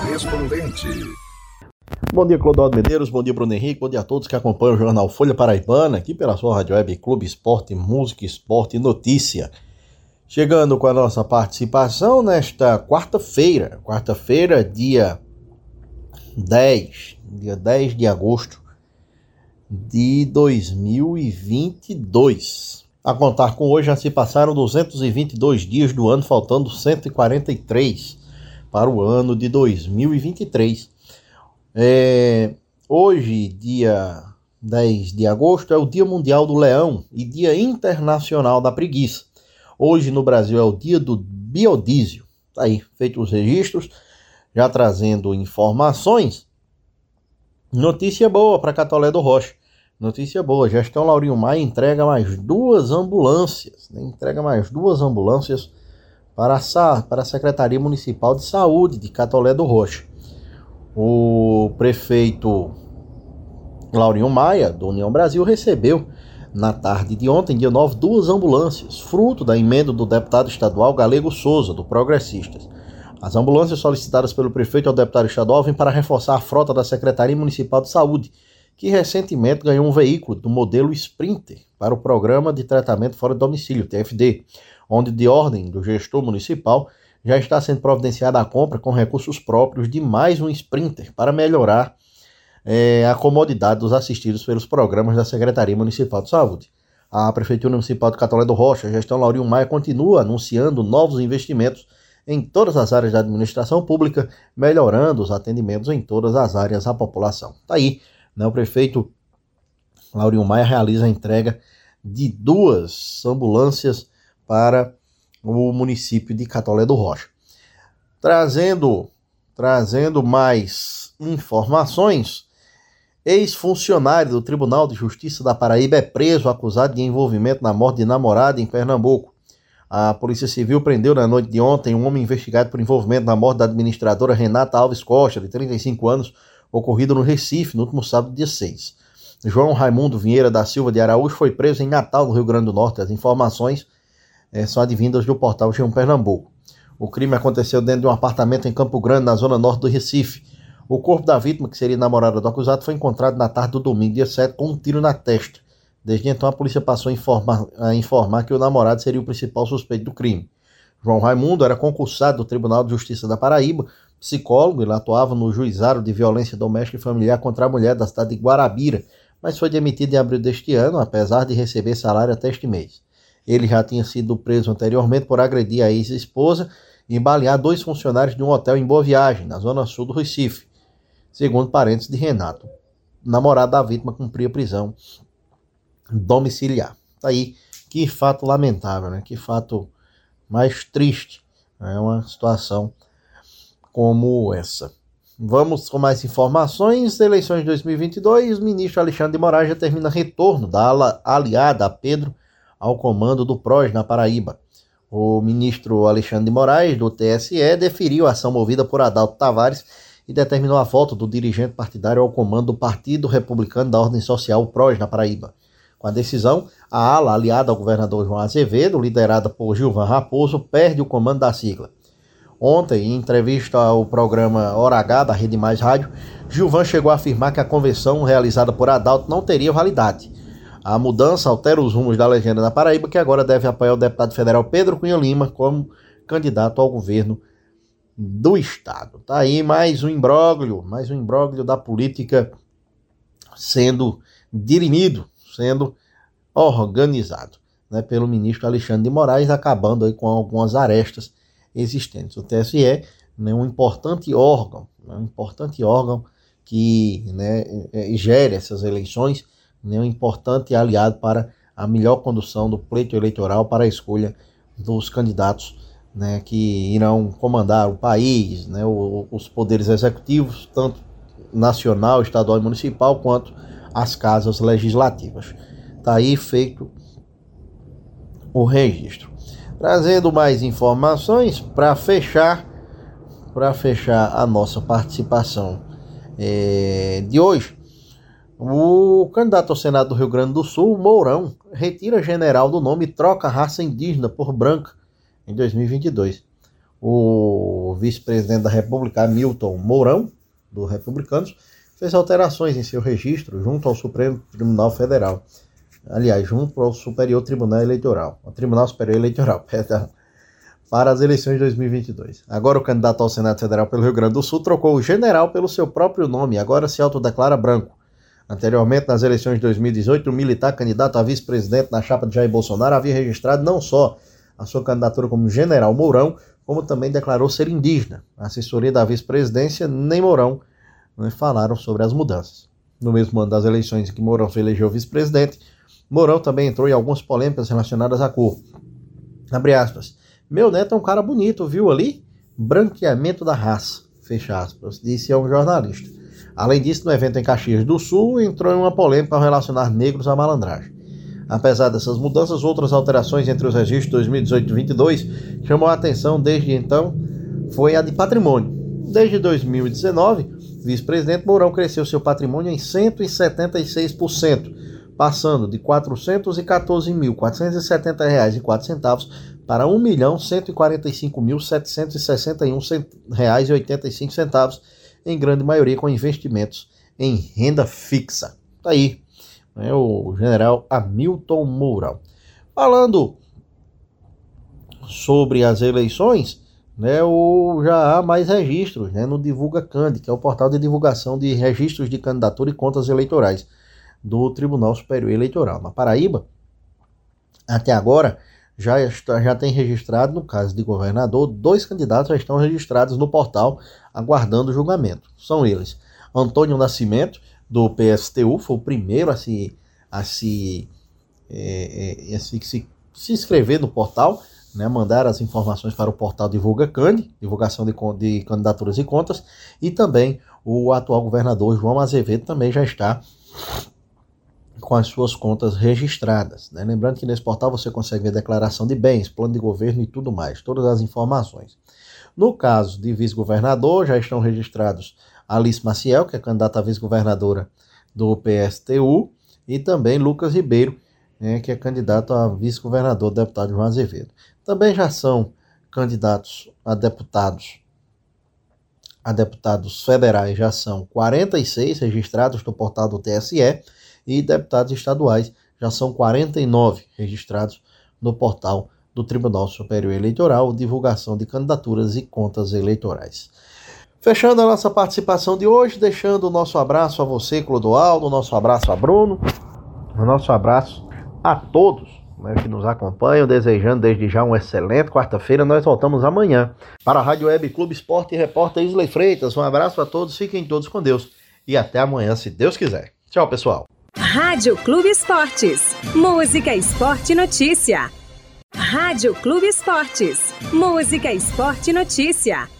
Correspondente. Bom dia, Clodoaldo Medeiros, bom dia, Bruno Henrique, bom dia a todos que acompanham o Jornal Folha Paraibana, aqui pela sua Rádio Web Clube Esporte, Música, Esporte e Notícia. Chegando com a nossa participação nesta quarta-feira, dia 10 de agosto de 2022. A contar com hoje já se passaram 222 dias do ano, faltando 143 para o ano de 2023. Hoje, dia 10 de agosto, é o Dia Mundial do Leão e Dia Internacional da Preguiça. Hoje no Brasil é o dia do biodiesel. Tá aí, feitos os registros, já trazendo informações. Notícia boa para Catolé do Rocha. Notícia boa, Gestão Laurinho Maia entrega mais duas ambulâncias. Para a Secretaria Municipal de Saúde de Catolé do Rocha. O prefeito Laurinho Maia, do União Brasil, recebeu na tarde de ontem, dia 9, duas ambulâncias, fruto da emenda do deputado estadual Galego Souza, do Progressistas. As ambulâncias solicitadas pelo prefeito ao deputado estadual vêm para reforçar a frota da Secretaria Municipal de Saúde, que recentemente ganhou um veículo do modelo Sprinter para o Programa de Tratamento Fora de Domicílio, TFD, onde, de ordem do gestor municipal, já está sendo providenciada a compra com recursos próprios de mais um Sprinter para melhorar a comodidade dos assistidos pelos programas da Secretaria Municipal de Saúde. A Prefeitura Municipal de Catolé do Rocha, a gestão Laurinho Maia, continua anunciando novos investimentos em todas as áreas da administração pública, melhorando os atendimentos em todas as áreas à população. Está aí, né? O prefeito Laurinho Maia realiza a entrega de duas ambulâncias para o município de Catolé do Rocha. Trazendo mais informações, ex-funcionário do Tribunal de Justiça da Paraíba é preso acusado de envolvimento na morte de namorada em Pernambuco. A Polícia Civil prendeu na noite de ontem um homem investigado por envolvimento na morte da administradora Renata Alves Costa, de 35 anos, ocorrido no Recife, no último sábado, dia 6. João Raimundo Vieira da Silva de Araújo foi preso em Natal, no Rio Grande do Norte. As informações são advindas do portal G1 Pernambuco. O crime aconteceu dentro de um apartamento em Campo Grande, na zona norte do Recife. O corpo da vítima, que seria namorada do acusado, foi encontrado na tarde do domingo, dia 7, com um tiro na testa. Desde então, a polícia passou a informar que o namorado seria o principal suspeito do crime. João Raimundo era concursado do Tribunal de Justiça da Paraíba, psicólogo. Ele atuava no Juizado de Violência Doméstica e Familiar contra a Mulher da cidade de Guarabira, mas foi demitido em abril deste ano, apesar de receber salário até este mês. Ele já tinha sido preso anteriormente por agredir a ex-esposa e balear dois funcionários de um hotel em Boa Viagem, na zona sul do Recife. Segundo parentes de Renato, namorado da vítima, cumpria prisão domiciliar. Tá aí, que fato lamentável, né? Que fato mais triste. É uma situação como essa. Vamos com mais informações. Eleições de 2022, o ministro Alexandre de Moraes já termina retorno da ala aliada a Pedro ao comando do PROS na Paraíba. O ministro Alexandre de Moraes, do TSE, deferiu a ação movida por Adalto Tavares e determinou a volta do dirigente partidário ao comando do Partido Republicano da Ordem Social, o PROS, na Paraíba. Com a decisão, a ala aliada ao governador João Azevedo, liderada por Gilvan Raposo, perde o comando da sigla. Ontem, em entrevista ao programa Hora H da Rede Mais Rádio, Gilvan chegou a afirmar que a convenção realizada por Adalto não teria validade. A mudança altera os rumos da legenda da Paraíba, que agora deve apoiar o deputado federal Pedro Cunha Lima como candidato ao governo do estado. Tá aí mais um imbróglio da política sendo dirimido, sendo organizado, né, pelo ministro Alexandre de Moraes, acabando aí com algumas arestas existentes. O TSE é um importante órgão que, né, gere essas eleições, um importante aliado para a melhor condução do pleito eleitoral, para a escolha dos candidatos, né, que irão comandar o país, né, os poderes executivos, tanto nacional, estadual e municipal, quanto as casas legislativas. Está aí feito o registro. Trazendo mais informações para fechar a nossa participação de hoje. O candidato ao Senado do Rio Grande do Sul, Mourão, retira general do nome e troca raça indígena por branca em 2022. o vice-presidente da República, Hamilton Mourão, do Republicanos, fez alterações em seu registro junto ao Supremo Tribunal Federal. Aliás, junto ao Superior Tribunal Eleitoral. O Tribunal Superior Eleitoral, perdão. Para as eleições de 2022. Agora o candidato ao Senado Federal pelo Rio Grande do Sul trocou o general pelo seu próprio nome, agora se autodeclara branco. Anteriormente, nas eleições de 2018, o militar candidato a vice-presidente na chapa de Jair Bolsonaro havia registrado não só a sua candidatura como general Mourão, como também declarou ser indígena. A assessoria da vice-presidência nem Mourão falaram sobre as mudanças. No mesmo ano das eleições em que Mourão se elegeu vice-presidente, Mourão também entrou em algumas polêmicas relacionadas à cor. Abre aspas. Meu neto é um cara bonito, viu ali? Branqueamento da raça, fecha aspas, disse a um jornalista. Além disso, no evento em Caxias do Sul, entrou em uma polêmica ao relacionar negros à malandragem. Apesar dessas mudanças, outras alterações entre os registros de 2018 e 2022 chamou a atenção desde então foi a de patrimônio. Desde 2019, o vice-presidente Mourão cresceu seu patrimônio em 176%, passando de R$ 414.470,04 para R$ 1.145.761,85, em grande maioria com investimentos em renda fixa. Tá aí, né, o general Hamilton Mourão. Falando sobre as eleições, né, já há mais registros, né, no Divulga Cand, que é o portal de divulgação de registros de candidatura e contas eleitorais do Tribunal Superior Eleitoral. Na Paraíba, até agora, já tem registrado, no caso de governador, 2 candidatos já estão registrados no portal, aguardando o julgamento. São eles: Antônio Nascimento, do PSTU, foi o primeiro a se inscrever no portal, né, mandar as informações para o portal Divulga Cand, divulgação de candidaturas e contas, e também o atual governador João Azevedo também já está com as suas contas registradas, né? Lembrando que nesse portal você consegue ver declaração de bens, plano de governo e tudo mais, todas as informações. No caso de vice-governador, já estão registrados Alice Maciel, que é candidata a vice-governadora do PSTU, e também Lucas Ribeiro, né, que é candidato a vice-governador do deputado João Azevedo. Também já são candidatos a deputados federais, já são 46 registrados no portal do TSE, e deputados estaduais já são 49 registrados no portal do Tribunal Superior Eleitoral, divulgação de candidaturas e contas eleitorais. Fechando a nossa participação de hoje, deixando o nosso abraço a você, Clodoaldo, o nosso abraço a Bruno, o nosso abraço a todos, né, que nos acompanham, desejando desde já uma excelente quarta-feira. Nós voltamos amanhã para a Rádio Web Clube Esporte e repórter Isley Freitas. Um abraço a todos, fiquem todos com Deus e até amanhã, se Deus quiser. Tchau, pessoal. Rádio Clube Esportes. Música, esporte, notícia. Rádio Clube Esportes. Música, esporte, notícia.